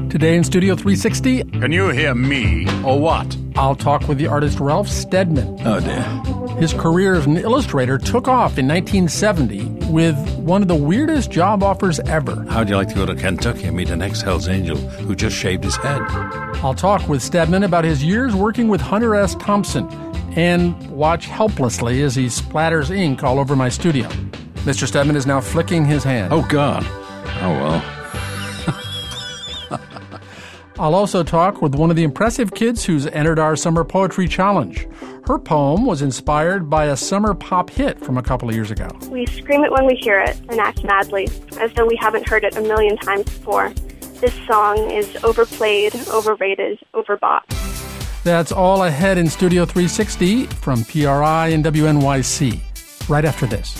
Today in Studio 360... Can you hear me, or what? I'll talk with the artist Ralph Steadman. Oh, dear. His career as an illustrator took off in 1970 with one of the weirdest job offers ever. How'd you like to go to Kentucky and meet an ex-Hells Angel who just shaved his head? I'll talk with Steadman about his years working with Hunter S. Thompson and watch helplessly as he splatters ink all over my studio. Mr. Steadman is now flicking his hand. Oh, God. Oh, well. I'll also talk with one of the impressive kids who's entered our Summer Poetry Challenge. Her poem was inspired by a summer pop hit from a couple of years ago. We scream it when we hear it and act madly, as though we haven't heard it a million times before. This song is overplayed, overrated, overbought. That's all ahead in Studio 360 from PRI and WNYC. Right after this.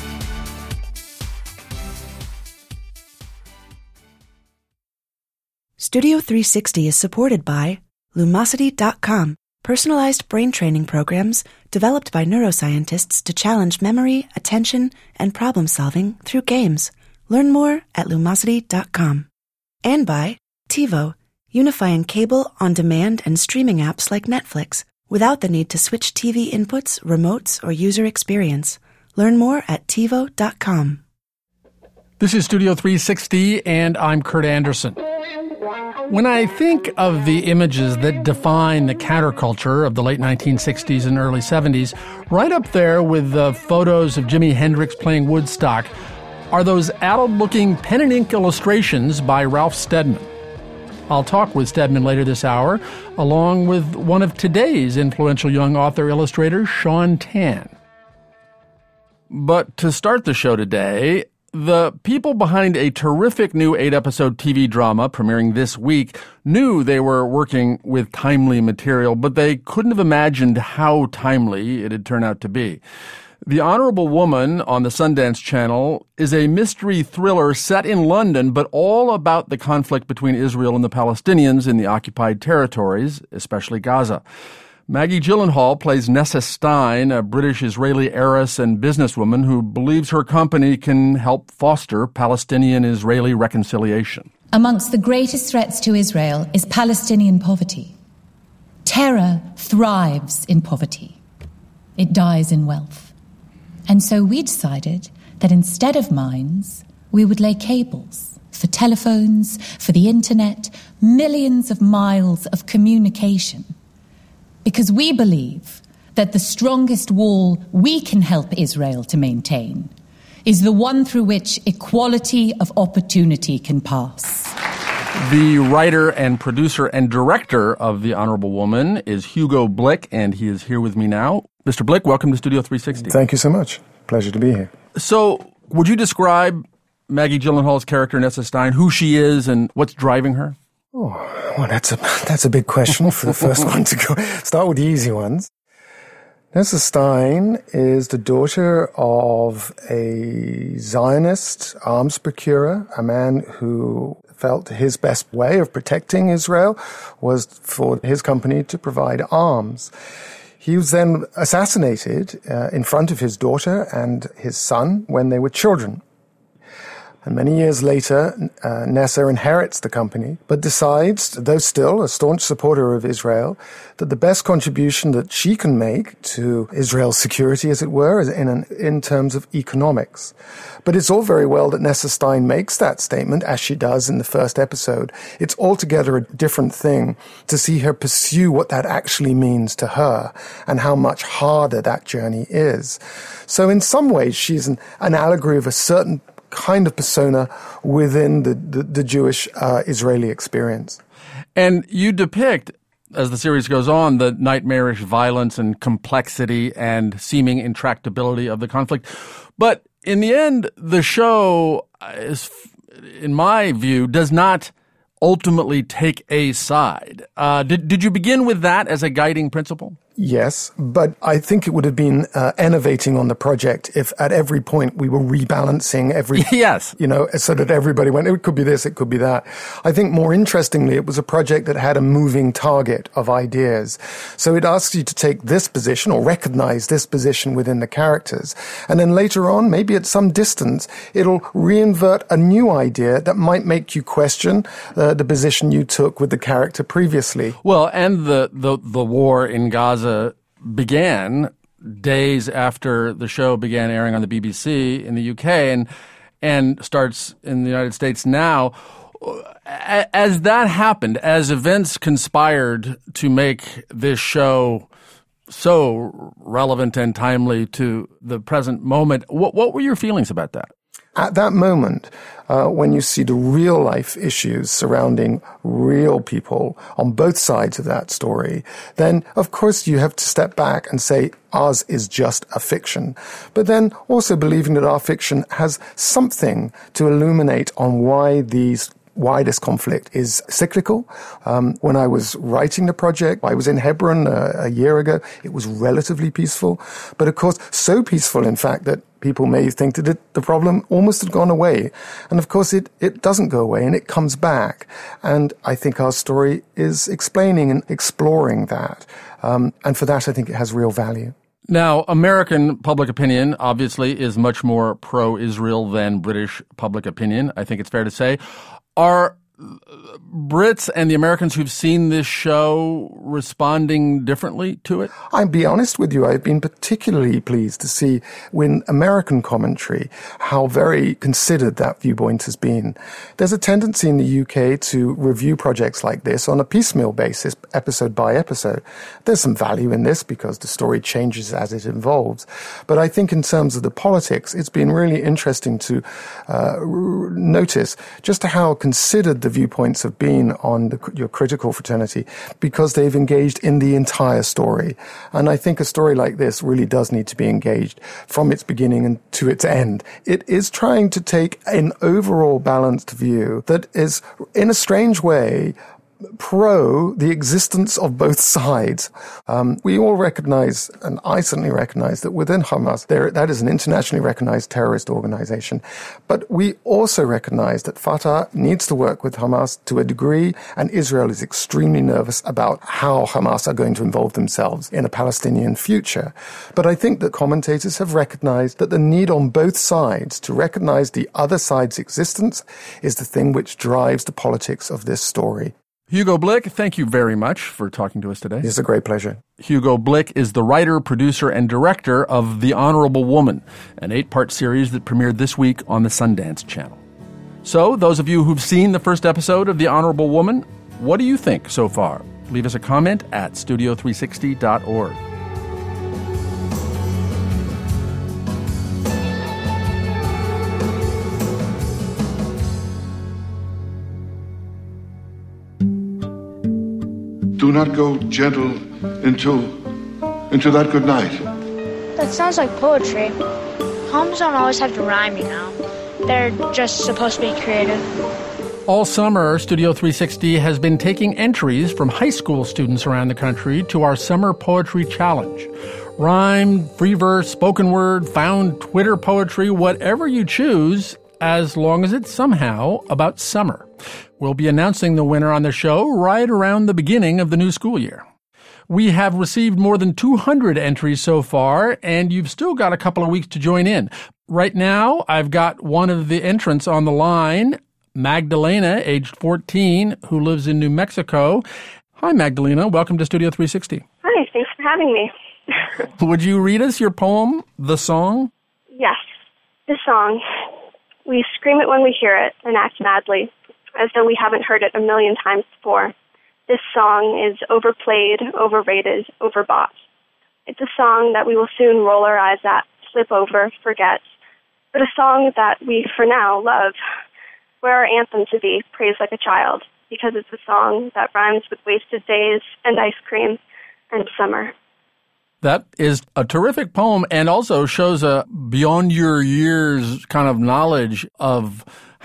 Studio 360 is supported by Lumosity.com, personalized brain training programs developed by neuroscientists to challenge memory, attention, and problem-solving through games. Learn more at Lumosity.com. And by TiVo, unifying cable, on-demand, and streaming apps like Netflix without the need to switch TV inputs, remotes, or user experience. Learn more at TiVo.com. This is Studio 360, and I'm Kurt Anderson. When I think of the images that define the counterculture of the late 1960s and early 70s, right up there with the photos of Jimi Hendrix playing Woodstock are those addled-looking pen and ink illustrations by Ralph Steadman. I'll talk with Steadman later this hour, along with one of today's influential young author-illustrators, Shaun Tan. But to start the show today, the people behind a terrific new 8-episode TV drama premiering this week knew they were working with timely material, but they couldn't have imagined how timely it'd turn out to be. The Honorable Woman on the Sundance Channel is a mystery thriller set in London, but all about the conflict between Israel and the Palestinians in the occupied territories, especially Gaza. Maggie Gyllenhaal plays Nessa Stein, a British-Israeli heiress and businesswoman who believes her company can help foster Palestinian-Israeli reconciliation. Amongst the greatest threats to Israel is Palestinian poverty. Terror thrives in poverty. It dies in wealth. And so we decided that instead of mines, we would lay cables for telephones, for the internet, millions of miles of communication. Because we believe that the strongest wall we can help Israel to maintain is the one through which equality of opportunity can pass. The writer and producer and director of The Honorable Woman is Hugo Blick, and he is here with me now. Mr. Blick, welcome to Studio 360. Thank you so much. Pleasure to be here. So, would you describe Maggie Gyllenhaal's character, Nessa Stein, who she is and what's driving her? Oh, well, that's a big question for the first one to go. Start with the easy ones. Nessa Stein is the daughter of a Zionist arms procurer, a man who felt his best way of protecting Israel was for his company to provide arms. He was then assassinated in front of his daughter and his son when they were children. And many years later, Nessa inherits the company, but decides, though still a staunch supporter of Israel, that the best contribution that she can make to Israel's security, as it were, is in terms of economics. But it's all very well that Nessa Stein makes that statement, as she does in the first episode. It's altogether a different thing to see her pursue what that actually means to her and how much harder that journey is. So in some ways, she's an allegory of a certain kind of persona within the Jewish Israeli experience. And you depict, as the series goes on, the nightmarish violence and complexity and seeming intractability of the conflict. But in the end, the show, is, in my view, does not ultimately take a side. Did you begin with that as a guiding principle? Yes, but I think it would have been enervating on the project if at every point we were rebalancing every, yes, so that everybody went, it could be this, it could be that. I think more interestingly, it was a project that had a moving target of ideas. So it asks you to take this position or recognize this position within the characters. And then later on, maybe at some distance, it'll reinvert a new idea that might make you question the position you took with the character previously. Well, and the war in Gaza began days after the show began airing on the BBC in the UK and starts in the United States now. As that happened, as events conspired to make this show so relevant and timely to the present moment, what were your feelings about that? At that moment, when you see the real life issues surrounding real people on both sides of that story, then of course you have to step back and say ours is just a fiction. But then also believing that our fiction has something to illuminate on why this conflict is cyclical. When I was writing the project, I was in Hebron a year ago. It was relatively peaceful, but of course so peaceful, in fact, that people may think that the problem almost had gone away. And of course it doesn't go away, and it comes back. And I think our story is explaining and exploring that. And for that, I think it has real value. Now, American public opinion, obviously, is much more pro-Israel than British public opinion. I think it's fair to say. Are Brits and the Americans who've seen this show responding differently to it? I'll be honest with you, I've been particularly pleased to see in American commentary how very considered that viewpoint has been. There's a tendency in the UK to review projects like this on a piecemeal basis, episode by episode. There's some value in this because the story changes as it evolves. But I think in terms of the politics, it's been really interesting to notice just how considered the viewpoints have been on your critical fraternity, because they've engaged in the entire story. And I think a story like this really does need to be engaged from its beginning and to its end. It is trying to take an overall balanced view that is, in a strange way, pro the existence of both sides. We all recognize, and I certainly recognize, that within Hamas, that is an internationally recognized terrorist organization. But we also recognize that Fatah needs to work with Hamas to a degree, and Israel is extremely nervous about how Hamas are going to involve themselves in a Palestinian future. But I think that commentators have recognized that the need on both sides to recognize the other side's existence is the thing which drives the politics of this story. Hugo Blick, thank you very much for talking to us today. It's a great pleasure. Hugo Blick is the writer, producer, and director of The Honorable Woman, an 8-part series that premiered this week on the Sundance Channel. So, those of you who've seen the first episode of The Honorable Woman, what do you think so far? Leave us a comment at studio360.org. Do not go gentle into that good night. That sounds like poetry. Poems don't always have to rhyme, They're just supposed to be creative. All summer, Studio 360 has been taking entries from high school students around the country to our Summer Poetry Challenge. Rhyme, free verse, spoken word, found Twitter poetry, whatever you choose, as long as it's somehow about summer. We'll be announcing the winner on the show right around the beginning of the new school year. We have received more than 200 entries so far, and you've still got a couple of weeks to join in. Right now, I've got one of the entrants on the line, Magdalena, aged 14, who lives in New Mexico. Hi, Magdalena. Welcome to Studio 360. Hi, thanks for having me. Would you read us your poem, The Song? Yes, this song. We scream it when we hear it and act madly, as though we haven't heard it a million times before. This song is overplayed, overrated, overbought. It's a song that we will soon roll our eyes at, slip over, forget, but a song that we, for now, love, where our anthem to be, Praise Like a Child, because it's a song that rhymes with wasted days and ice cream and summer. That is a terrific poem and also shows a beyond your years kind of knowledge of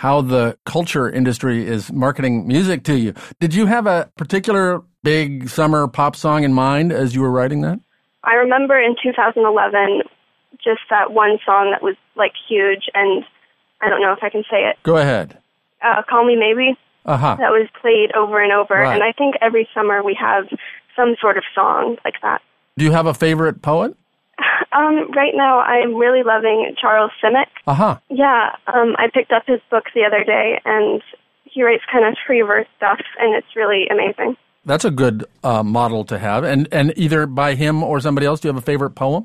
how the culture industry is marketing music to you. Did you have a particular big summer pop song in mind as you were writing that? I remember in 2011, just that one song that was like huge, and I don't know if I can say it. Go ahead. Call Me Maybe. Uh-huh. That was played over and over. Right. And I think every summer we have some sort of song like that. Do you have a favorite poet? Right now I'm really loving Charles Simic. Uh-huh. Yeah, I picked up his book the other day, and he writes kind of free verse stuff, and it's really amazing. That's a good model to have. And either by him or somebody else, do you have a favorite poem?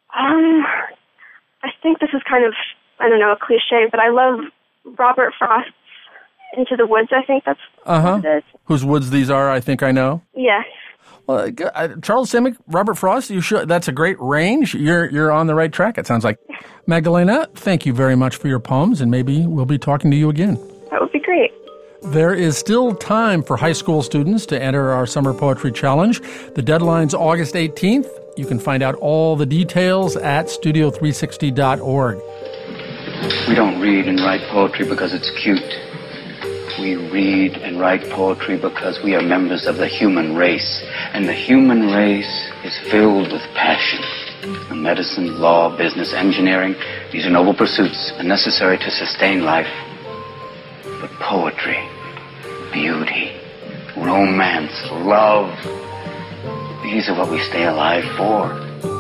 I think this is kind of, I don't know, a cliche, but I love Robert Frost's Into the Woods. I think that's what it is. Whose woods these are, I think I know. Yes. Well, Charles Simic, Robert Frost, you should. That's a great range. You're on the right track, it sounds like. Magdalena, thank you very much for your poems, and maybe we'll be talking to you again. That would be great. There is still time for high school students to enter our Summer Poetry Challenge. The deadline's August 18th. You can find out all the details at studio360.org. We don't read and write poetry because it's cute. We read and write poetry because we are members of the human race. And the human race is filled with passion. Medicine, law, business, engineering, these are noble pursuits and necessary to sustain life. But poetry, beauty, romance, love, these are what we stay alive for.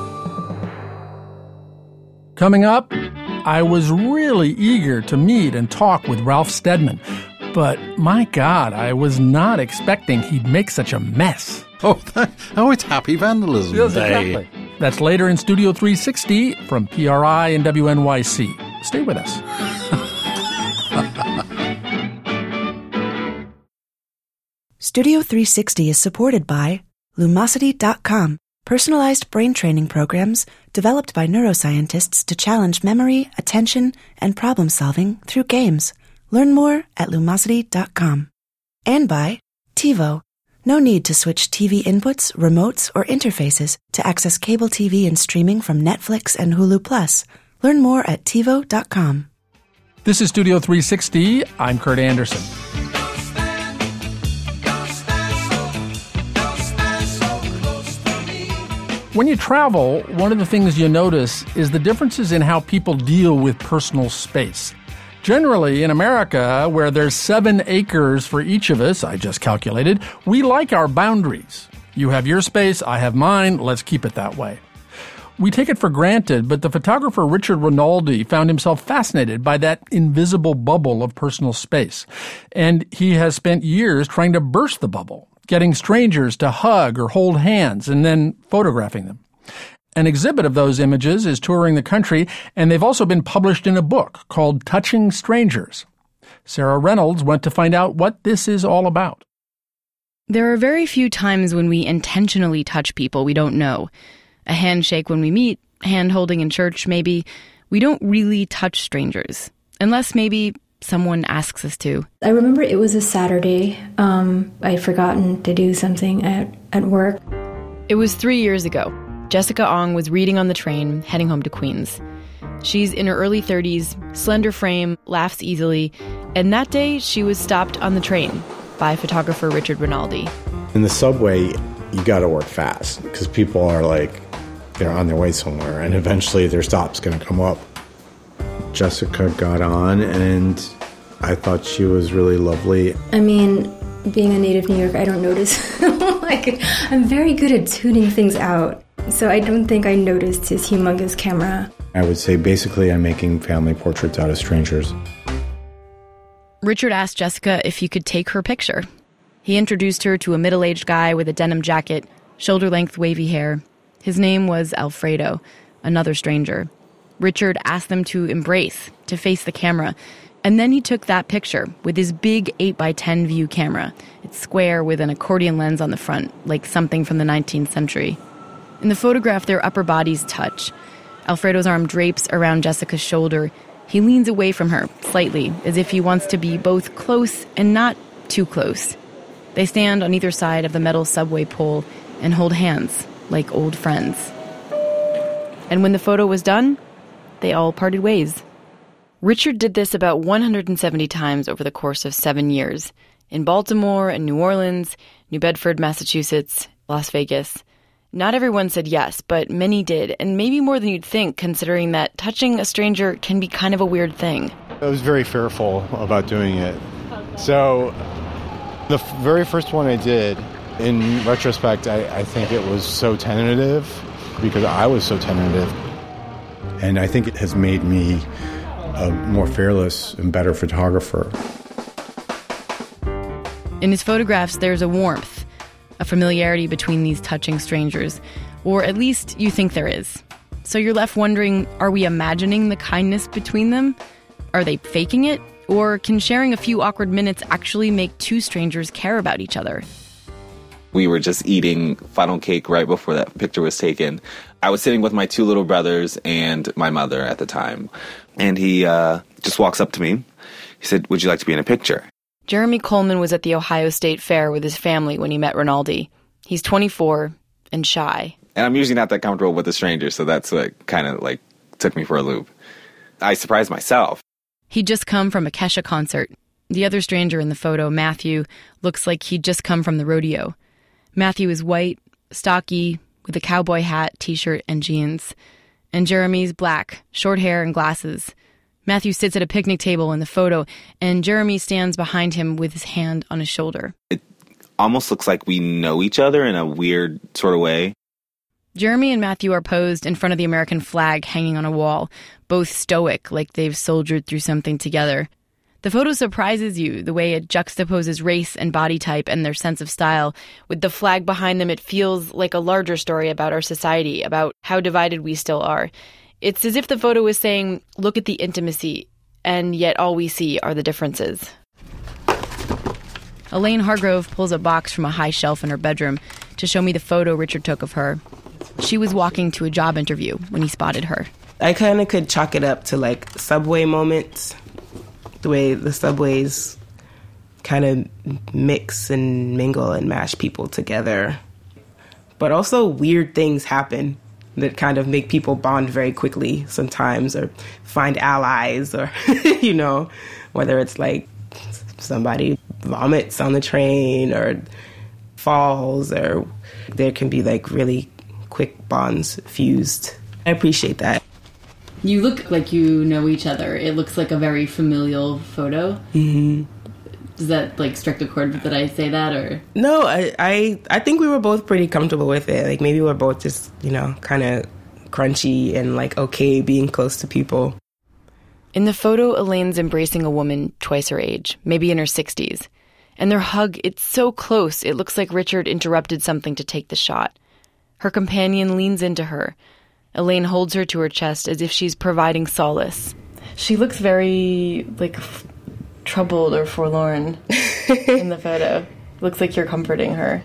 Coming up, I was really eager to meet and talk with Ralph Steadman. But my God, I was not expecting he'd make such a mess. Oh, it's Happy Vandalism Yes, Day. exactly. That's later in Studio 360 from PRI and WNYC. Stay with us. Studio 360 is supported by Lumosity.com, personalized brain training programs developed by neuroscientists to challenge memory, attention, and problem solving through games. Learn more at Lumosity.com. And by TiVo. No need to switch TV inputs, remotes, or interfaces to access cable TV and streaming from Netflix and Hulu Plus. Learn more at TiVo.com. This is Studio 360. I'm Kurt Anderson. When you travel, one of the things you notice is the differences in how people deal with personal space. Generally, in America, where there's 7 acres for each of us, I just calculated, we like our boundaries. You have your space, I have mine, let's keep it that way. We take it for granted, but the photographer Richard Rinaldi found himself fascinated by that invisible bubble of personal space. And he has spent years trying to burst the bubble, getting strangers to hug or hold hands, and then photographing them. An exhibit of those images is touring the country, and they've also been published in a book called Touching Strangers. Sarah Reynolds went to find out what this is all about. There are very few times when we intentionally touch people we don't know. A handshake when we meet, hand-holding in church maybe. We don't really touch strangers, unless maybe someone asks us to. I remember it was a Saturday. I'd forgotten to do something at work. It was 3 years ago. Jessica Ong was reading on the train, heading home to Queens. She's in her early 30s, slender frame, laughs easily, and that day she was stopped on the train by photographer Richard Rinaldi. In the subway, you gotta work fast, because people are like, they're on their way somewhere, and eventually their stop's gonna come up. Jessica got on, and I thought she was really lovely. I mean, being a native New Yorker, I don't notice. I'm very good at tuning things out. So I don't think I noticed his humongous camera. I would say basically I'm making family portraits out of strangers. Richard asked Jessica if he could take her picture. He introduced her to a middle-aged guy with a denim jacket, shoulder-length wavy hair. His name was Alfredo, another stranger. Richard asked them to embrace, to face the camera, and then he took that picture with his big 8x10 view camera. It's square with an accordion lens on the front, like something from the 19th century. In the photograph, their upper bodies touch. Alfredo's arm drapes around Jessica's shoulder. He leans away from her, slightly, as if he wants to be both close and not too close. They stand on either side of the metal subway pole and hold hands, like old friends. And when the photo was done, they all parted ways. Richard did this about 170 times over the course of 7 years, in Baltimore and New Orleans, New Bedford, Massachusetts, Las Vegas. Not everyone said yes, but many did, and maybe more than you'd think, considering that touching a stranger can be kind of a weird thing. I was very fearful about doing it. So the very first one I did, in retrospect, I think it was so tentative because I was so tentative. And I think it has made me a more fearless and better photographer. In his photographs, there's a warmth, a familiarity between these touching strangers, or at least you think there is. So you're left wondering, are we imagining the kindness between them? Are they faking it? Or can sharing a few awkward minutes actually make two strangers care about each other? We were just eating funnel cake right before that picture was taken. I was sitting with my 2 little brothers and my mother at the time. And he just walks up to me. He said, "Would you like to be in a picture?" Jeremy Coleman was at the Ohio State Fair with his family when he met Rinaldi. He's 24 and shy. And I'm usually not that comfortable with a stranger, so that's what kind of like took me for a loop. I surprised myself. He'd just come from a Kesha concert. The other stranger in the photo, Matthew, looks like he'd just come from the rodeo. Matthew is white, stocky, with a cowboy hat, t-shirt, and jeans. And Jeremy's black, short hair and glasses. Matthew sits at a picnic table in the photo, and Jeremy stands behind him with his hand on his shoulder. It almost looks like we know each other in a weird sort of way. Jeremy and Matthew are posed in front of the American flag hanging on a wall, both stoic, like they've soldiered through something together. The photo surprises you, the way it juxtaposes race and body type and their sense of style. With the flag behind them, it feels like a larger story about our society, about how divided we still are. It's as if the photo is saying, look at the intimacy, and yet all we see are the differences. Elaine Hargrove pulls a box from a high shelf in her bedroom to show me the photo Richard took of her. She was walking to a job interview when he spotted her. I kind of could chalk it up to like subway moments. The way the subways kind of mix and mingle and mash people together. But also weird things happen that kind of make people bond very quickly sometimes, or find allies, or, you know, whether it's like somebody vomits on the train or falls, or there can be like really quick bonds fused. I appreciate that. You look like you know each other. It looks like a very familial photo. Mm-hmm. Does that like strike a chord that I say that, or? No, I think we were both pretty comfortable with it. Like maybe we're both just, you know, kind of crunchy and like okay being close to people. In the photo, Elaine's embracing a woman twice her age, maybe in her 60s. And their hug, it's so close, it looks like Richard interrupted something to take the shot. Her companion leans into her. Elaine holds her to her chest as if she's providing solace. She looks very, like, troubled or forlorn in the photo. Looks like you're comforting her.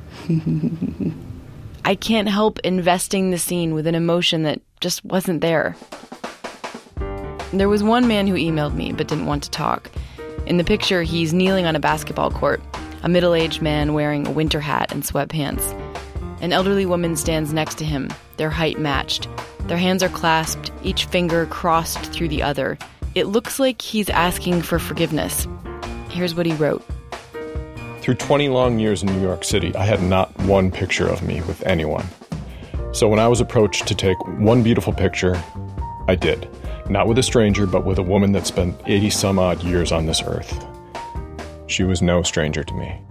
I can't help investing the scene with an emotion that just wasn't there. There was one man who emailed me but didn't want to talk. In the picture, he's kneeling on a basketball court, a middle-aged man wearing a winter hat and sweatpants. An elderly woman stands next to him, their height matched. Their hands are clasped, each finger crossed through the other. It looks like he's asking for forgiveness. Here's what he wrote. Through 20 long years in New York City, I had not one picture of me with anyone. So when I was approached to take one beautiful picture, I did. Not with a stranger, but with a woman that spent 80-some-odd years on this earth. She was no stranger to me.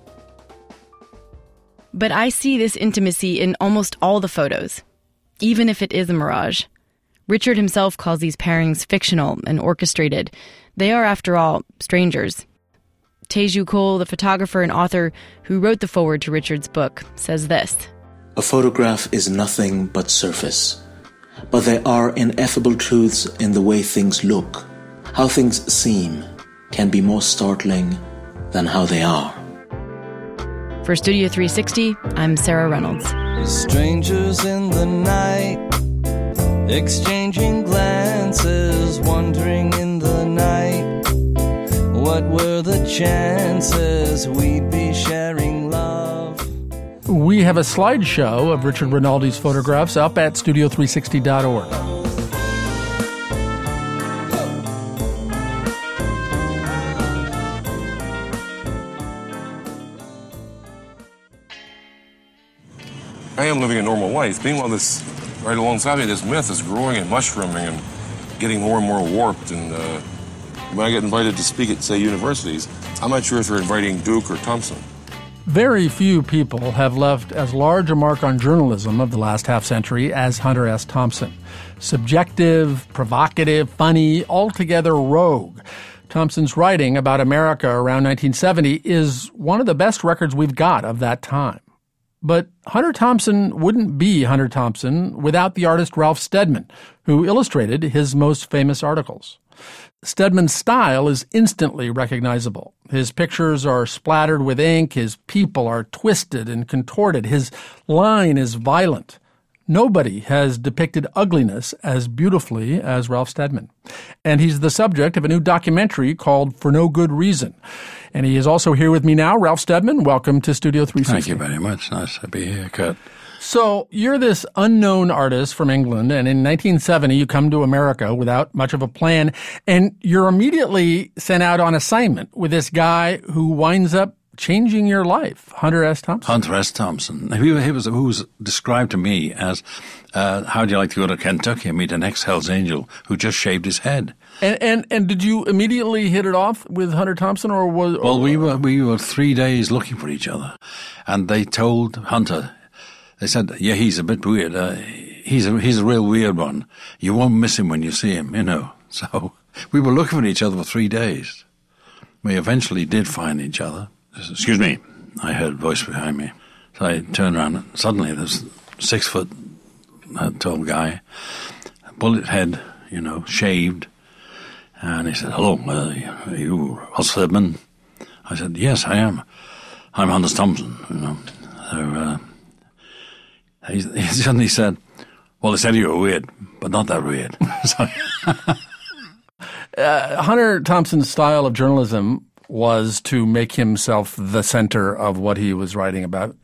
But I see this intimacy in almost all the photos, even if it is a mirage. Richard himself calls these pairings fictional and orchestrated. They are, after all, strangers. Teju Cole, the photographer and author who wrote the foreword to Richard's book, says this. A photograph is nothing but surface. But there are ineffable truths in the way things look. How things seem can be more startling than how they are. For Studio 360, I'm Sarah Reynolds. Strangers in the night, exchanging glances, wandering in the night. What were the chances we'd be sharing love? We have a slideshow of Richard Rinaldi's photographs up at studio360.org. I am living a normal life. Meanwhile, right alongside me, this myth is growing and mushrooming and getting more and more warped. And when I get invited to speak at, say, universities, I'm not sure if they're inviting Duke or Thompson. Very few people have left as large a mark on journalism of the last half-century as Hunter S. Thompson. Subjective, provocative, funny, altogether rogue. Thompson's writing about America around 1970 is one of the best records we've got of that time. But Hunter Thompson wouldn't be Hunter Thompson without the artist Ralph Steadman, who illustrated his most famous articles. Steadman's style is instantly recognizable. His pictures are splattered with ink, his people are twisted and contorted, his line is violent. Nobody has depicted ugliness as beautifully as Ralph Steadman. And he's the subject of a new documentary called For No Good Reason. And he is also here with me now. Ralph Steadman, welcome to Studio 360. Thank you very much. Nice to be here, Kurt. So you're this unknown artist from England, and in 1970 you come to America without much of a plan, and you're immediately sent out on assignment with this guy who winds up changing your life, Hunter S. Thompson. Hunter S. Thompson. He was described to me as, how do you like to go to Kentucky and meet an ex-Hells Angel who just shaved his head? And did you immediately hit it off with Hunter Thompson, or was? Well, we were 3 days looking for each other, and they told Hunter. They said, yeah, he's a bit weird. He's a real weird one. You won't miss him when you see him, you know. So we were looking for each other for 3 days. We eventually did find each other. Excuse me, I heard a voice behind me. So I turned around and suddenly there's a 6 foot tall guy, bullet head, you know, shaved. And he said, hello, are you Ralph Steadman? I said, yes, I am. I'm Hunter Thompson, you know. So, he suddenly said, well, they said you were weird, but not that weird. Hunter Thompson's style of journalism was to make himself the center of what he was writing about.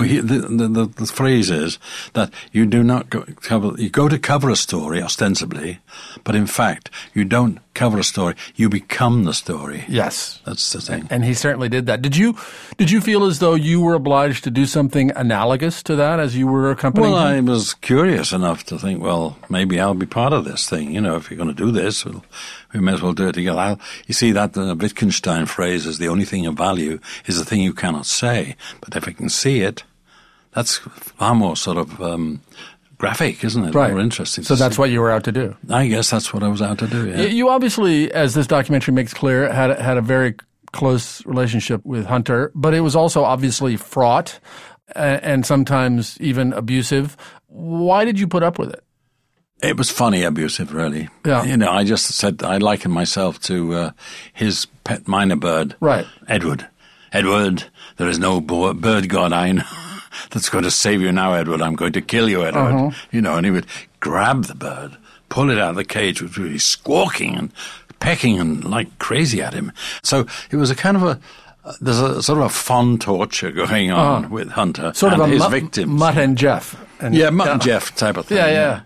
The phrase is that you do not you go to cover a story ostensibly, but in fact you don't cover a story, you become the story. Yes. That's the thing. And he certainly did that. Did you feel as though you were obliged to do something analogous to that as you were accompanying him? Well, I was curious enough to think, well, maybe I'll be part of this thing. You know, if you're going to do this, we may as well do it together. You see that Wittgenstein phrase is the only thing of value is the thing you cannot say. But if I can see it, that's far more sort of graphic, isn't it? Right. More interesting. So that's what you were out to do. I guess that's what I was out to do, yeah. You obviously, as this documentary makes clear, had a very close relationship with Hunter, but it was also obviously fraught and sometimes even abusive. Why did you put up with it? It was funny abusive, really. Yeah. You know, I just said I likened myself to his pet minor bird, right? Edward. Edward, there is no bird god I know that's going to save you now, Edward. I'm going to kill you, Edward. Uh-huh. You know, and he would grab the bird, pull it out of the cage, which would be squawking and pecking and like crazy at him. So it was a kind of there's a sort of a fond torture going on with Hunter sort and of his victims. Mutt and Jeff. Mutt and Jeff type of thing.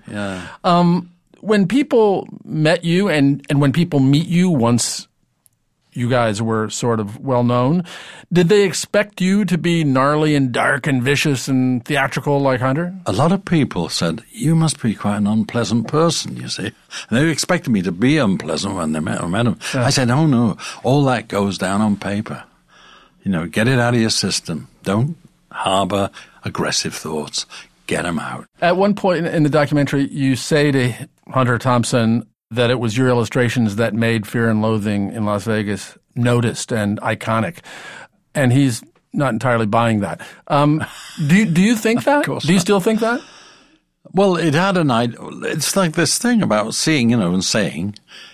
Yeah. When people met you and when people meet you once you guys were sort of well known, did they expect you to be gnarly and dark and vicious and theatrical like Hunter? A lot of people said, you must be quite an unpleasant person, you see. And they expected me to be unpleasant when they met him. Yeah. I said, oh no, all that goes down on paper. You know, get it out of your system. Don't harbor aggressive thoughts. Get them out. At one point in the documentary, you say to Hunter Thompson that it was your illustrations that made Fear and Loathing in Las Vegas noticed and iconic. And he's not entirely buying that. Do you think that? Of course do you still think that? Well, it had an idea. It's like this thing about seeing, you know, and saying.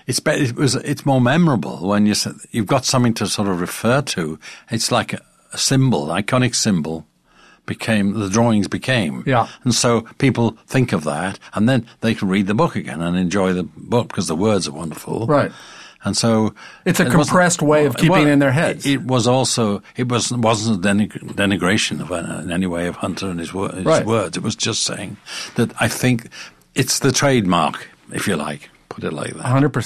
It's more memorable when you've got something to sort of refer to. It's like a symbol, iconic symbol. The drawings became. Yeah. And so people think of that, and then they can read the book again and enjoy the book because the words are wonderful. Right. And so it's a compressed way of keeping it in their heads. It wasn't a denigration in any way of Hunter and his words. It was just saying that I think it's the trademark, if you like, put it like that.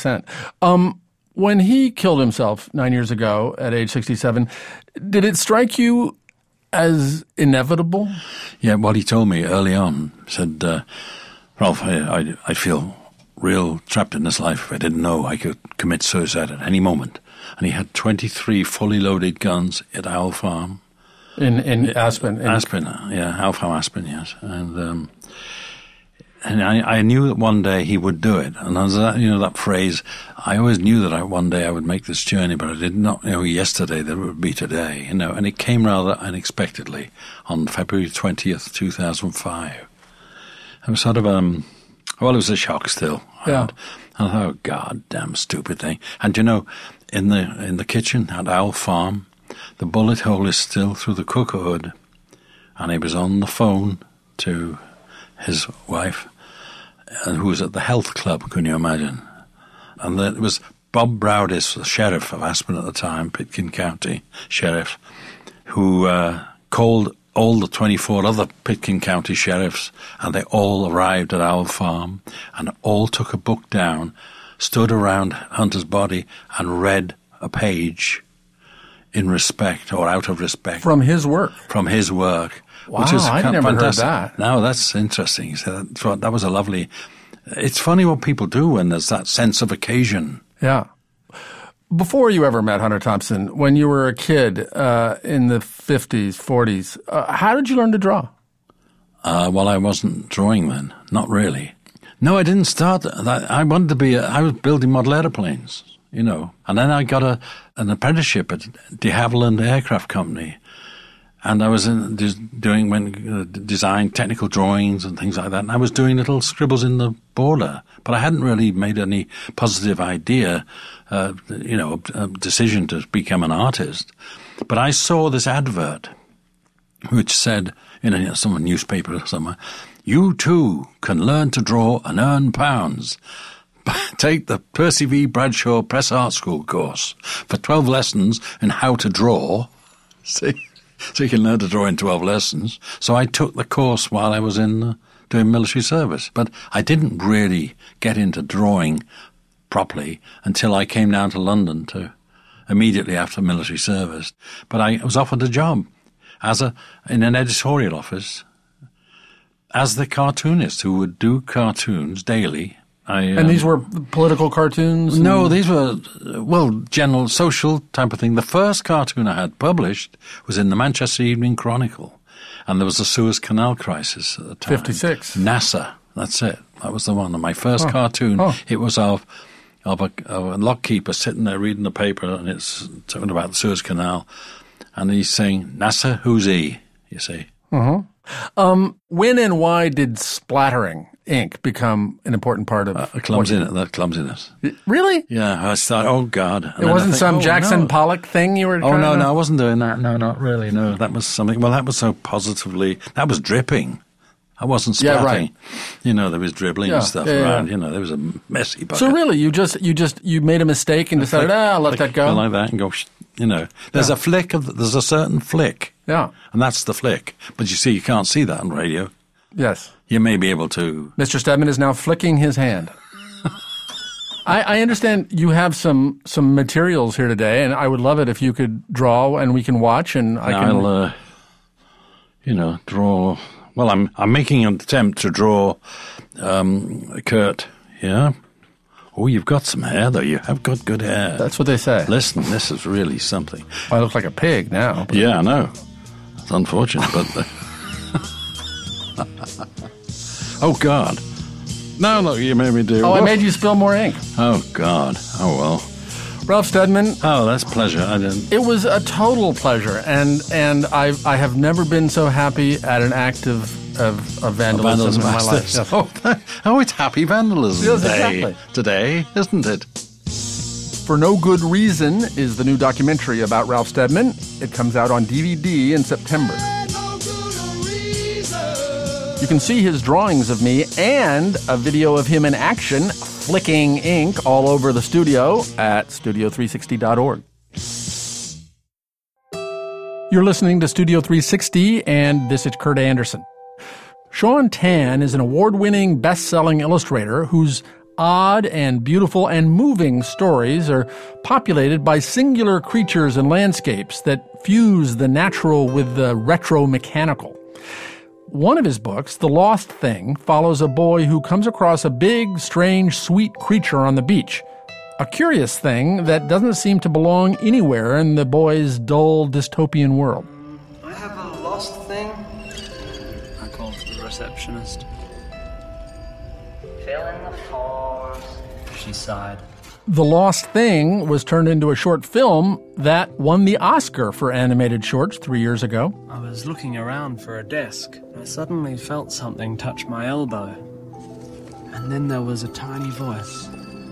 100%. When he killed himself 9 years ago at age 67, did it strike you as inevitable? Yeah, well, he told me early on, said, Ralph, I feel real trapped in this life. I didn't know I could commit suicide at any moment. And he had 23 fully loaded guns at Owl Farm. In Aspen? Aspen, yeah, Owl Farm, Aspen, yes. And I knew that one day he would do it. And as that phrase, I always knew that one day I would make this journey, but I did not know yesterday that it would be today, and it came rather unexpectedly on February 20th, 2005. It was sort of, it was a shock still. Yeah. And I thought, oh, God damn stupid thing. And in the kitchen at Owl Farm, the bullet hole is still through the cooker hood, and he was on the phone to his wife, who was at the health club, can you imagine? And it was Bob Browdis, the sheriff of Aspen at the time, Pitkin County sheriff, who called all the 24 other Pitkin County sheriffs, and they all arrived at Owl Farm, and all took a book down, stood around Hunter's body, and read a page in respect or out of respect. From his work? From his work. Wow, which is I never fantastic. heard that. No, that's interesting. So that was a lovely... It's funny what people do when there's that sense of occasion. Yeah. Before you ever met Hunter Thompson, when you were a kid in the 50s, 40s, how did you learn to draw? Well, I wasn't drawing then. Not really. No, I didn't start that. I wanted to be... I was building model airplanes, And then I got an apprenticeship at de Havilland Aircraft Company. And I was designing technical drawings and things like that. And I was doing little scribbles in the border. But I hadn't really made any positive idea, a decision to become an artist. But I saw this advert which said in some newspaper or somewhere, "You too can learn to draw and earn pounds. Take the Percy V. Bradshaw Press Art School course for 12 lessons in how to draw." See? So you can learn to draw in 12 lessons. So I took the course while I was doing military service. But I didn't really get into drawing properly until I came down to London immediately after military service. But I was offered a job in an editorial office as the cartoonist who would do cartoons daily. And these were political cartoons? No, these were, general social type of thing. The first cartoon I had published was in the Manchester Evening Chronicle, and there was the Suez Canal crisis at the time. 56. NASA, that's it. That was the one. And my first cartoon, it was of a lockkeeper sitting there reading the paper, and it's talking about the Suez Canal, and he's saying, "NASA, who's he?" You see. Uh-huh. When and why did splattering ink become an important part of that clumsiness? Really? Yeah, I thought, oh God. And it wasn't some Jackson Pollock thing you were trying no, to... I wasn't doing that. No, not really, no. That was something, that was so positively, that was dripping. I wasn't splatting. Yeah, right. There was dribbling and stuff around. Yeah. There was a messy bucket. So really, you made a mistake and decided, I'll let that go? Like that and go, There's a flick there's a certain flick. Yeah. And that's the flick. But you see, you can't see that on radio. Yes. You may be able to. Mr. Stedman is now flicking his hand. I understand you have some materials here today, and I would love it if you could draw and we can watch and I'll draw. Well, I'm making an attempt to draw Kurt. Yeah. Oh, you've got some hair, though. You have got good hair. That's what they say. Listen, this is really something. I look like a pig now. Yeah, I know. It's unfortunate, but... Oh, God. No, look, you made me do... Oh, I made you spill more ink. Oh, God. Oh, well. Ralph Steadman. Oh, that's a pleasure. It was a total pleasure, and I have never been so happy at an act of vandalism in my life. Yes. Oh, it's Happy Vandalism Day exactly. Today, isn't it? For No Good Reason is the new documentary about Ralph Steadman. It comes out on DVD in September. You can see his drawings of me and a video of him in action flicking ink all over the studio at studio360.org. You're listening to Studio 360, and this is Kurt Anderson. Sean Tan is an award-winning, best-selling illustrator whose odd and beautiful and moving stories are populated by singular creatures and landscapes that fuse the natural with the retro-mechanical. One of his books, The Lost Thing, follows a boy who comes across a big, strange, sweet creature on the beach. A curious thing that doesn't seem to belong anywhere in the boy's dull, dystopian world. I have a lost thing. I called the receptionist. Fill in the forms. She sighed. The Lost Thing was turned into a short film that won the Oscar for animated shorts 3 years ago. I was looking around for a desk. I suddenly felt something touch my elbow. And then there was a tiny voice.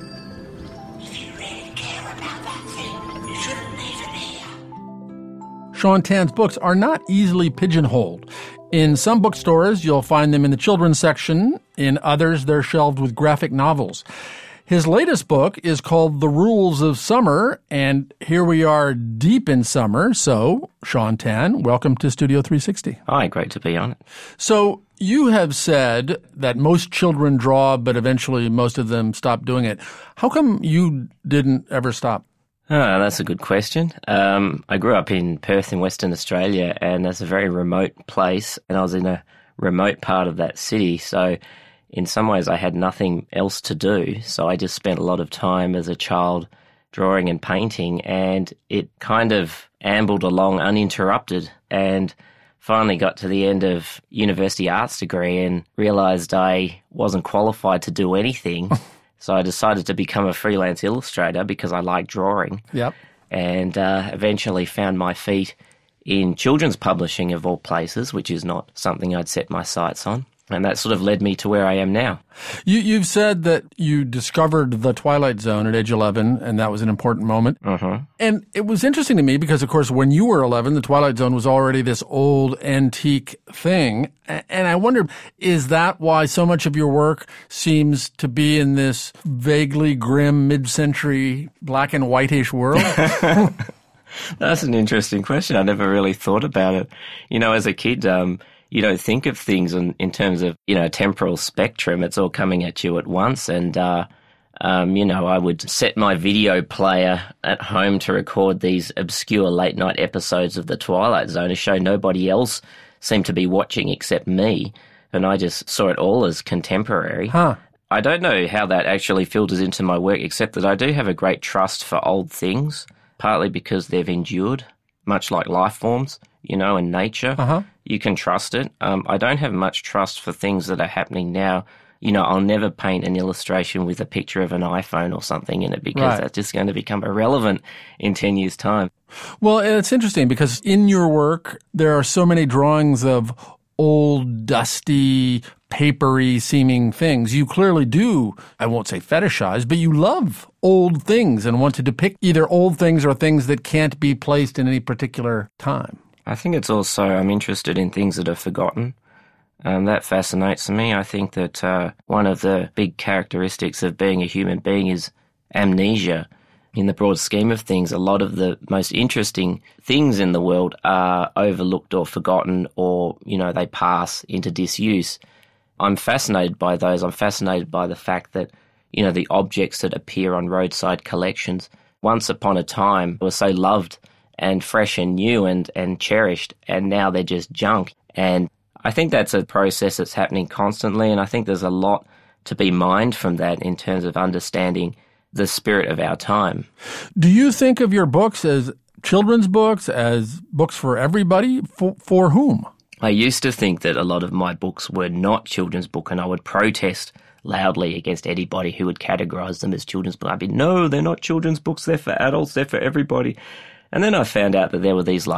Shaun Tan's books are not easily pigeonholed. In some bookstores, you'll find them in the children's section. In others, they're shelved with graphic novels. His latest book is called The Rules of Summer, and here we are deep in summer. So, Shaun Tan, welcome to Studio 360. Hi, great to be on it. So, you have said that most children draw, but eventually most of them stop doing it. How come you didn't ever stop? Oh, that's a good question. I grew up in Perth in Western Australia, and that's a very remote place, and I was in a remote part of that city, so in some ways I had nothing else to do, so I just spent a lot of time as a child drawing and painting, and it kind of ambled along uninterrupted, and finally got to the end of university arts degree and realised I wasn't qualified to do anything. So I decided to become a freelance illustrator because I like drawing. Yep. And eventually found my feet in children's publishing of all places, which is not something I'd set my sights on. And that sort of led me to where I am now. You've said that you discovered the Twilight Zone at age 11, and that was an important moment. Uh-huh. And it was interesting to me because, of course, when you were 11, the Twilight Zone was already this old, antique thing. And I wondered, is that why so much of your work seems to be in this vaguely grim, mid-century, black and whitish world? That's an interesting question. I never really thought about it. You know, as a kid, you don't think of things in terms of, temporal spectrum. It's all coming at you at once. And, I would set my video player at home to record these obscure late-night episodes of The Twilight Zone, a show nobody else seemed to be watching except me. And I just saw it all as contemporary. Huh. I don't know how that actually filters into my work, except that I do have a great trust for old things, partly because they've endured, much like life forms, and nature. Uh-huh. You can trust it. I don't have much trust for things that are happening now. I'll never paint an illustration with a picture of an iPhone or something in it because that's just going to become irrelevant in 10 years' time. Well, it's interesting because in your work, there are so many drawings of old, dusty, papery seeming things. You clearly do, I won't say fetishize, but you love old things and want to depict either old things or things that can't be placed in any particular time. I think it's also, I'm interested in things that are forgotten. That fascinates me. I think that one of the big characteristics of being a human being is amnesia. In the broad scheme of things, a lot of the most interesting things in the world are overlooked or forgotten or, they pass into disuse. I'm fascinated by those. I'm fascinated by the fact that, the objects that appear on roadside collections once upon a time were so loved and fresh and new and cherished, and now they're just junk. And I think that's a process that's happening constantly, and I think there's a lot to be mined from that in terms of understanding the spirit of our time. Do you think of your books as children's books, as books for everybody? For whom? I used to think that a lot of my books were not children's book, and I would protest loudly against anybody who would categorize them as children's books. I'd be, no, they're not children's books, they're for adults, they're for everybody. And then I found out that there were these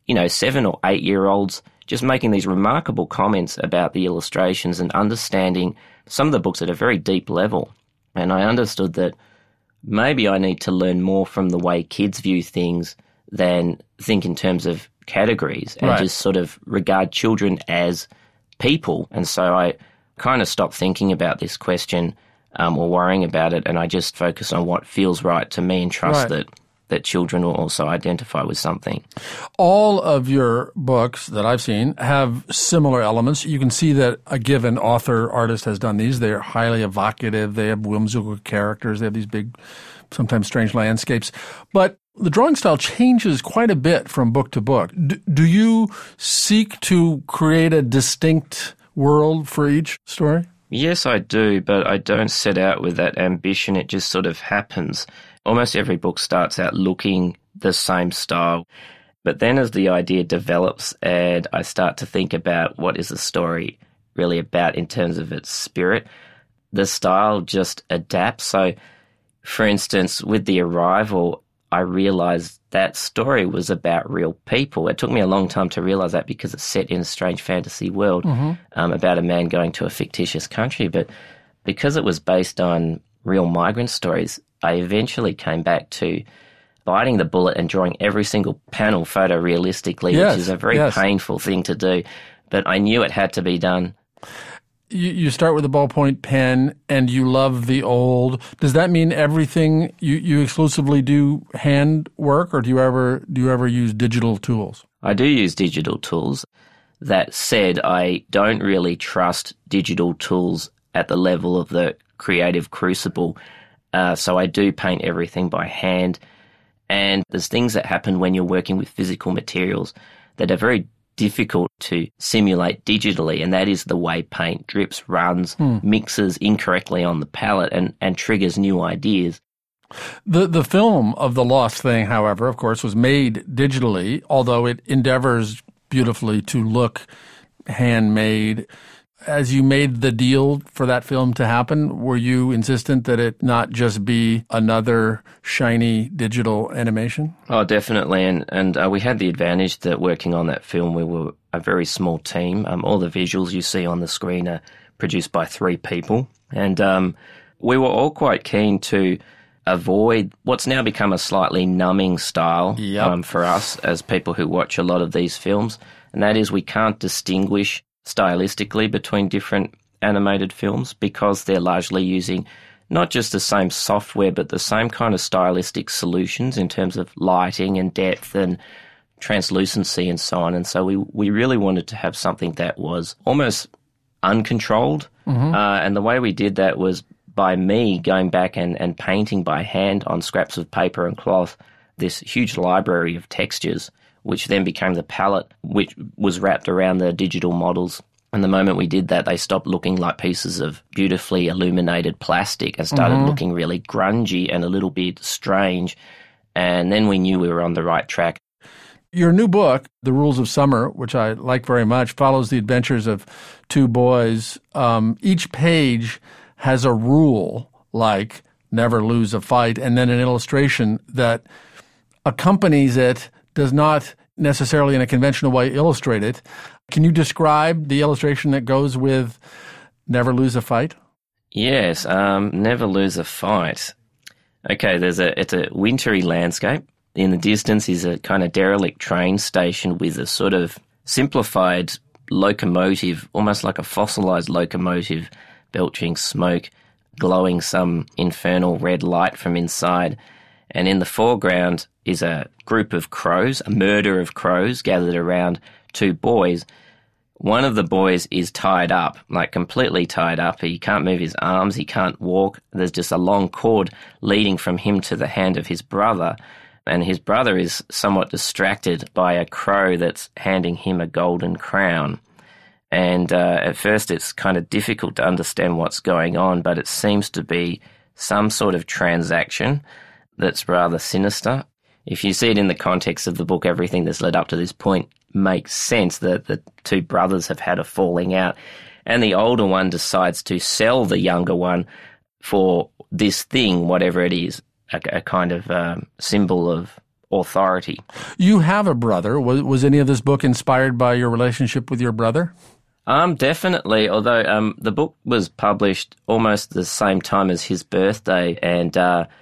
7 or 8 year olds just making these remarkable comments about the illustrations and understanding some of the books at a very deep level. And I understood that maybe I need to learn more from the way kids view things than think in terms of categories and just sort of regard children as people. And so I kind of stopped thinking about this question or worrying about it, and I just focus on what feels right to me and trust that that children will also identify with something. All of your books that I've seen have similar elements. You can see that a given author, artist has done these. They're highly evocative. They have whimsical characters. They have these big, sometimes strange landscapes. But the drawing style changes quite a bit from book to book. Do you seek to create a distinct world for each story? Yes, I do, but I don't set out with that ambition. It just sort of happens. Almost every book starts out looking the same style. But then as the idea develops and I start to think about what is the story really about in terms of its spirit, the style just adapts. So, for instance, with The Arrival, I realized that story was about real people. It took me a long time to realize that because it's set in a strange fantasy world about a man going to a fictitious country. But because it was based on real migrant stories, I eventually came back to biting the bullet and drawing every single panel photorealistically, which is a very painful thing to do. But I knew it had to be done. You start with a ballpoint pen and you love the old. Does that mean everything you exclusively do hand work, or do you ever use digital tools? I do use digital tools. That said, I don't really trust digital tools at the level of the creative crucible. So I do paint everything by hand. And there's things that happen when you're working with physical materials that are very difficult to simulate digitally, and that is the way paint drips, runs, mixes incorrectly on the palette and triggers new ideas. The film of The Lost Thing, however, of course, was made digitally, although it endeavors beautifully to look handmade. As you made the deal for that film to happen, were you insistent that it not just be another shiny digital animation? Oh, definitely. And we had the advantage that working on that film, we were a very small team. All the visuals you see on the screen are produced by 3 people. And we were all quite keen to avoid what's now become a slightly numbing style for us as people who watch a lot of these films. And that is we can't distinguish stylistically between different animated films because they're largely using not just the same software but the same kind of stylistic solutions in terms of lighting and depth and translucency and so on. And so we really wanted to have something that was almost uncontrolled. And the way we did that was by me going back and painting by hand on scraps of paper and cloth this huge library of textures, which then became the palette, which was wrapped around the digital models. And the moment we did that, they stopped looking like pieces of beautifully illuminated plastic and started looking really grungy and a little bit strange. And then we knew we were on the right track. Your new book, The Rules of Summer, which I like very much, follows the adventures of 2 boys. Each page has a rule, like never lose a fight, and then an illustration that accompanies it, does not necessarily in a conventional way illustrate it. Can you describe the illustration that goes with Never Lose a Fight? Yes, Never Lose a Fight. Okay, it's a wintry landscape. In the distance is a kind of derelict train station with a sort of simplified locomotive, almost like a fossilized locomotive, belching smoke, glowing some infernal red light from inside. And in the foreground is a group of crows, a murder of crows gathered around 2 boys. One of the boys is tied up, like completely tied up. He can't move his arms, he can't walk. There's just a long cord leading from him to the hand of his brother. And his brother is somewhat distracted by a crow that's handing him a golden crown. And at first it's kind of difficult to understand what's going on, but it seems to be some sort of transaction that's rather sinister. If you see it in the context of the book, everything that's led up to this point makes sense that the 2 brothers have had a falling out, and the older one decides to sell the younger one for this thing, whatever it is, a kind of symbol of authority. You have a brother. Was any of this book inspired by your relationship with your brother? Definitely, although the book was published almost the same time as his birthday, and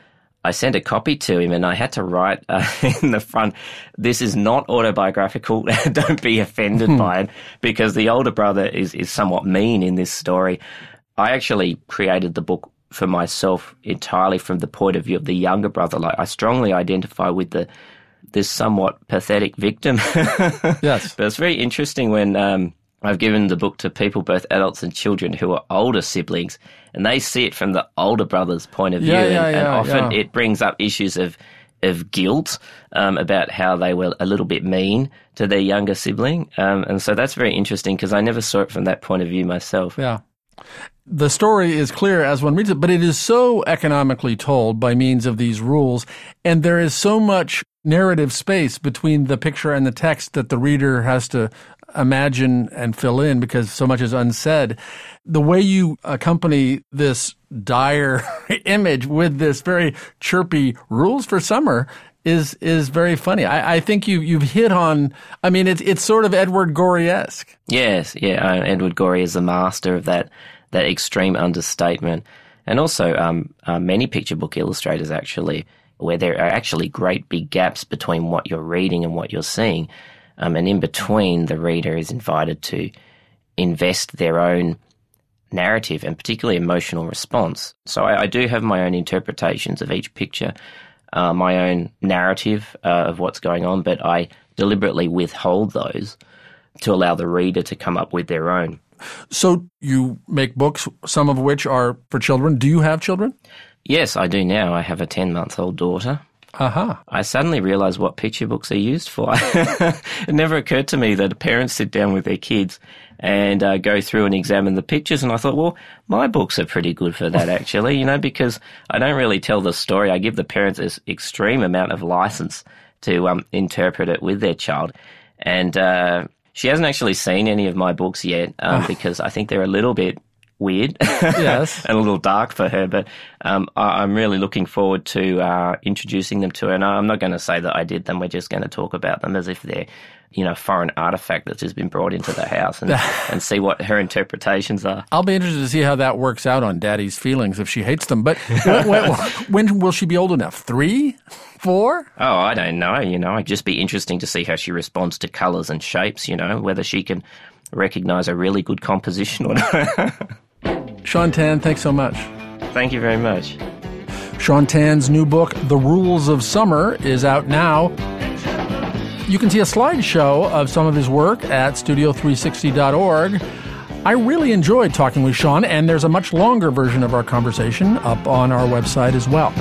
I sent a copy to him and I had to write in the front, this is not autobiographical, don't be offended by it, because the older brother is somewhat mean in this story. I actually created the book for myself entirely from the point of view of the younger brother. Like, I strongly identify with this somewhat pathetic victim. Yes. But it's very interesting when I've given the book to people, both adults and children, who are older siblings, and they see it from the older brother's point of view. And often it brings up issues of guilt about how they were a little bit mean to their younger sibling. And so that's very interesting because I never saw it from that point of view myself. Yeah. The story is clear as one reads it, but it is so economically told by means of these rules, and there is so much narrative space between the picture and the text that the reader has to imagine and fill in because so much is unsaid. The way you accompany this dire image with this very chirpy rules for summer is very funny. I think you've hit on, I mean, it's sort of Edward Gorey-esque. Yes, yeah. Edward Gorey is the master of that extreme understatement. And also many picture book illustrators, actually, where there are actually great big gaps between what you're reading and what you're seeing. And in between, the reader is invited to invest their own narrative and particularly emotional response. So I do have my own interpretations of each picture, my own narrative of what's going on, but I deliberately withhold those to allow the reader to come up with their own. So you make books, some of which are for children. Do you have children? Yes, I do now. I have a 10-month-old daughter. I suddenly realised what picture books are used for. It never occurred to me that parents sit down with their kids and go through and examine the pictures. And I thought, well, my books are pretty good for that, actually, because I don't really tell the story. I give the parents this extreme amount of license to interpret it with their child. And she hasn't actually seen any of my books yet because I think they're a little bit weird yes. and a little dark for her, but I'm really looking forward to introducing them to her. And I'm not going to say that I did them. We're just going to talk about them as if they're, foreign artifact that's just been brought into the house and see what her interpretations are. I'll be interested to see how that works out on Daddy's feelings if she hates them. But when will she be old enough? 3? 4? Oh, I don't know. It'd just be interesting to see how she responds to colours and shapes, whether she can recognize a really good composition or not. Shaun Tan, thanks so much. Thank you very much. Shaun Tan's new book, The Rules of Summer, is out now. You can see a slideshow of some of his work at studio360.org. I really enjoyed talking with Shaun, and there's a much longer version of our conversation up on our website as well.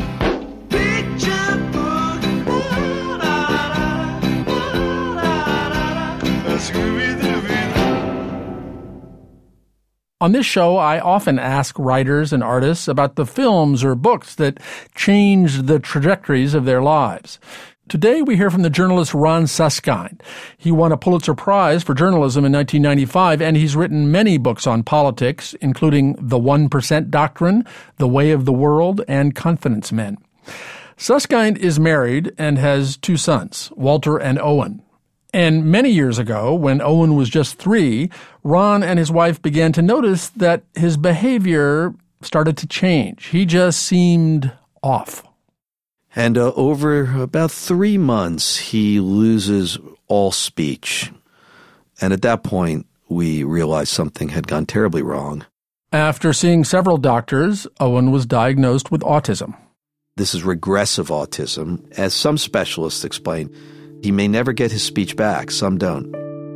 On this show, I often ask writers and artists about the films or books that changed the trajectories of their lives. Today, we hear from the journalist Ron Suskind. He won a Pulitzer Prize for journalism in 1995, and he's written many books on politics, including The 1% Doctrine, The Way of the World, and Confidence Men. Suskind is married and has 2 sons, Walter and Owen. And many years ago, when Owen was just 3, Ron and his wife began to notice that his behavior started to change. He just seemed off. And over about 3 months, he loses all speech. And at that point, we realized something had gone terribly wrong. After seeing several doctors, Owen was diagnosed with autism. This is regressive autism. As some specialists explain, he may never get his speech back. Some don't.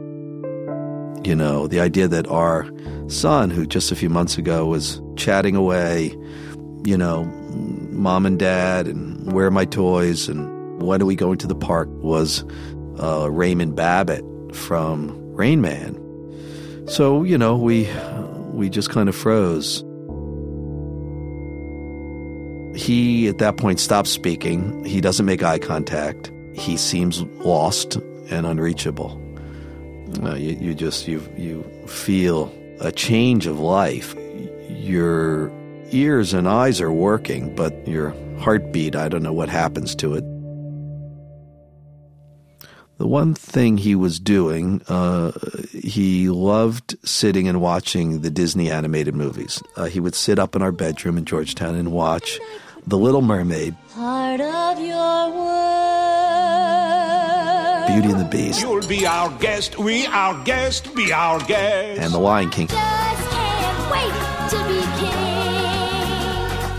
The idea that our son, who just a few months ago was chatting away, Mom and Dad, and where are my toys, and when are we going to the park, was Raymond Babbitt from Rain Man. So, we just kind of froze. He, at that point, stops speaking. He doesn't make eye contact. He seems lost and unreachable. You feel a change of life. Your ears and eyes are working, but your heartbeat, I don't know what happens to it. The one thing he was doing, he loved sitting and watching the Disney animated movies. He would sit up in our bedroom in Georgetown and watch The Little Mermaid, Part of your world. Beauty and the Beast, You'll be our guest, we our guest, be our guest. and The Lion King. Just can't wait to be king.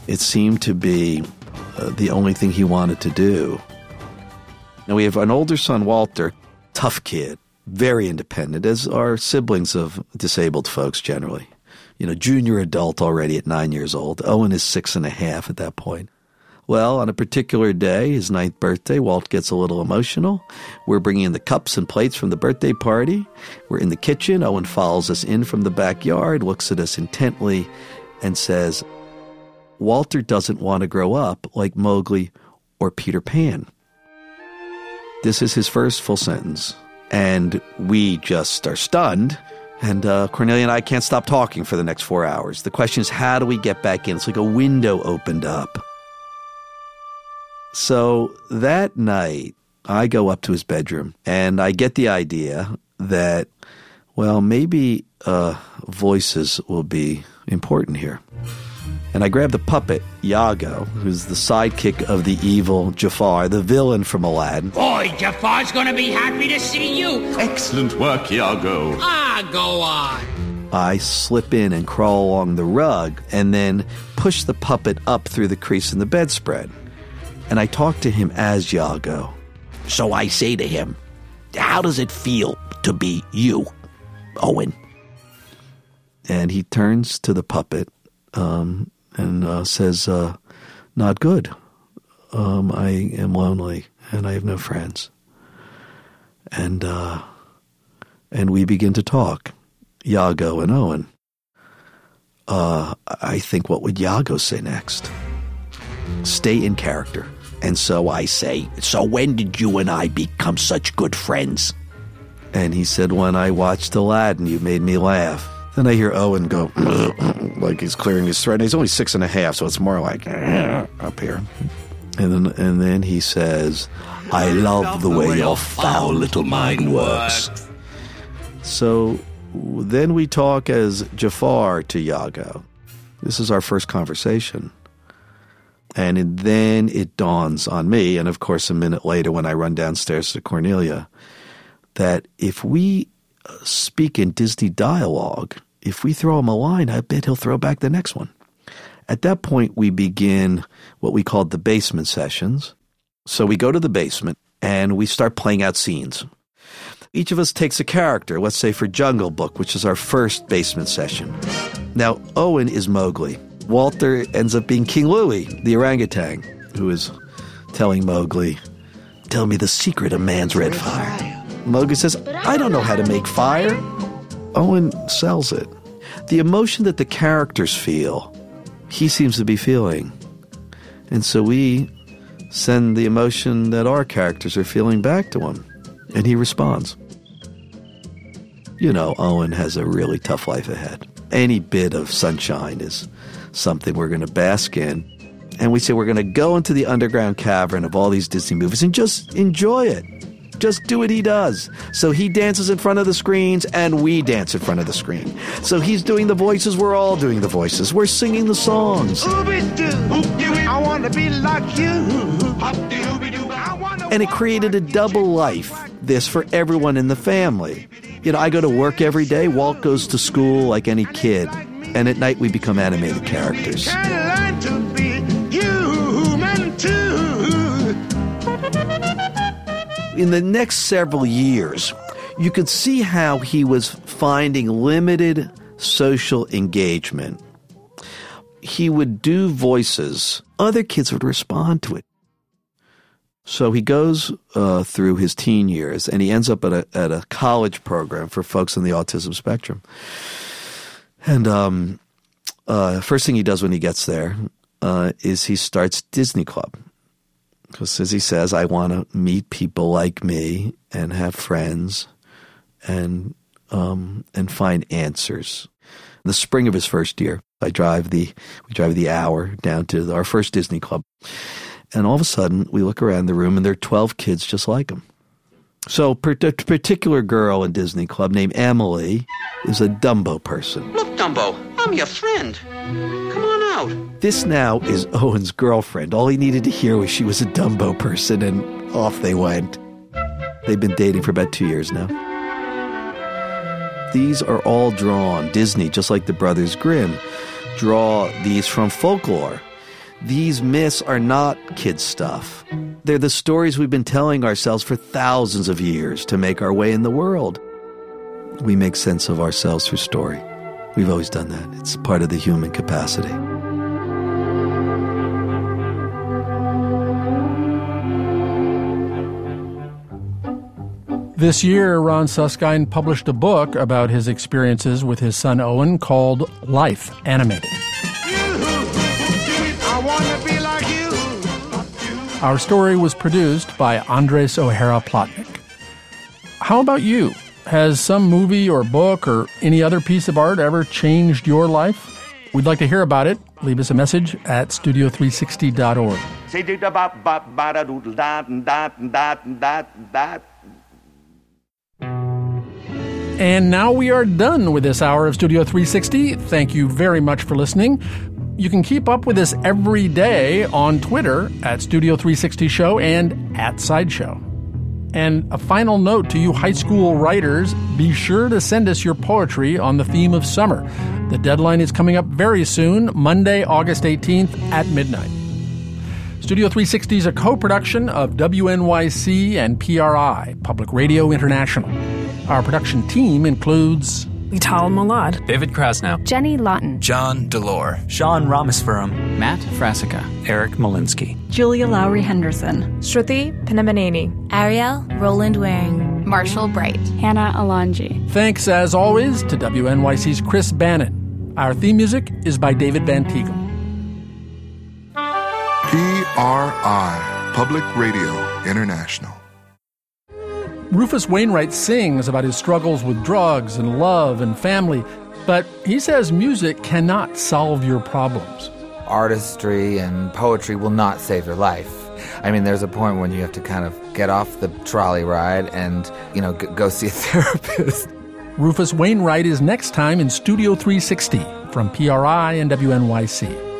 It seemed to be the only thing he wanted to do. Now, we have an older son, Walter, tough kid, very independent, as are siblings of disabled folks generally. Junior adult already at 9 years old. Owen is 6.5 at that point. Well, on a particular day, his 9th birthday, Walt gets a little emotional. We're bringing in the cups and plates from the birthday party. We're in the kitchen. Owen follows us in from the backyard, looks at us intently, and says, Walter doesn't want to grow up like Mowgli or Peter Pan. This is his first full sentence. And we just are stunned. And Cornelia and I can't stop talking for the next 4 hours. The question is, how do we get back in? It's like a window opened up. So that night, I go up to his bedroom, and I get the idea that, well, maybe voices will be important here. And I grab the puppet, Iago, who's the sidekick of the evil Jafar, the villain from Aladdin. Boy, Jafar's gonna be happy to see you. Excellent work, Iago. Go on. I slip in and crawl along the rug and then push the puppet up through the crease in the bedspread. And I talk to him as Iago. So I say to him, how does it feel to be you, Owen? And he turns to the puppet and says, not good. I am lonely and I have no friends. And we begin to talk, Iago and Owen. I think, what would Iago say next? Stay in character. And so I say, so when did you and I become such good friends? And he said, when I watched Aladdin, you made me laugh. Then I hear Owen go, like he's clearing his throat. And he's only 6.5, so it's more like up here. And then he says, I love the way your foul little mind works. So then we talk as Jafar to Iago. This is our first conversation. And then it dawns on me, and of course a minute later when I run downstairs to Cornelia, that if we speak in Disney dialogue, if we throw him a line, I bet he'll throw back the next one. At that point, we begin what we called the basement sessions. So we go to the basement, and we start playing out scenes. Each of us takes a character, let's say for Jungle Book, which is our first basement session. Now, Owen is Mowgli. Walter ends up being King Louie, the orangutan, who is telling Mowgli, tell me the secret of man's red fire. Mowgli says, I don't know how to make fire. Owen sells it. The emotion that the characters feel, he seems to be feeling. And so we send the emotion that our characters are feeling back to him. And he responds. Owen has a really tough life ahead. Any bit of sunshine is something we're going to bask in. And we say we're going to go into the underground cavern of all these Disney movies and just enjoy it. Just do what he does. So he dances in front of the screens and we dance in front of the screen. So he's doing the voices, we're all doing the voices. We're singing the songs. I want to be like you. And it created a double life, this for everyone in the family. I go to work every day. Walt goes to school like any kid. And at night we become animated characters. In the next several years, you could see how he was finding limited social engagement. He would do voices. Other kids would respond to it. So he goes through his teen years, and he ends up at a college program for folks on the autism spectrum. And first thing he does when he gets there is he starts Disney Club. Because as he says, I want to meet people like me and have friends and find answers. In the spring of his first year, we drive the hour down to our first Disney Club. And all of a sudden, we look around the room and there are 12 kids just like him. So a particular girl in Disney Club named Emily is a Dumbo person. Look, Dumbo, I'm your friend. Come on out. This now is Owen's girlfriend. All he needed to hear was she was a Dumbo person, and off they went. They've been dating for about 2 years now. These are all drawn. Disney, just like the Brothers Grimm, draw these from folklore. These myths are not kid stuff. They're the stories we've been telling ourselves for thousands of years to make our way in the world. We make sense of ourselves through story. We've always done that. It's part of the human capacity. This year, Ron Suskind published a book about his experiences with his son Owen called Life Animated. Our story was produced by Andres O'Hara Plotnick. How about you? Has some movie or book or any other piece of art ever changed your life? We'd like to hear about it. Leave us a message at studio360.org. And now we are done with this hour of Studio 360. Thank you very much for listening. You can keep up with us every day on Twitter at Studio 360 Show and at Sideshow. And a final note to you high school writers, be sure to send us your poetry on the theme of summer. The deadline is coming up very soon, Monday, August 18th at midnight. Studio 360 is a co-production of WNYC and PRI, Public Radio International. Our production team includes Vital Malad, David Krasnow, Jenny Lawton, John Delore, Sean Ramaspuram, Matt Frasica, Eric Malinsky, Julia Lowry Henderson, Shruti Pinamaneni, Ariel Roland Waring, Marshall Bright, Hannah Alanji. Thanks, as always, to WNYC's Chris Bannon. Our theme music is by David Van Teegel. PRI, Public Radio International. Rufus Wainwright sings about his struggles with drugs and love and family, but he says music cannot solve your problems. Artistry and poetry will not save your life. I mean, there's a point when you have to kind of get off the trolley ride and, go see a therapist. Rufus Wainwright is next time in Studio 360 from PRI and WNYC.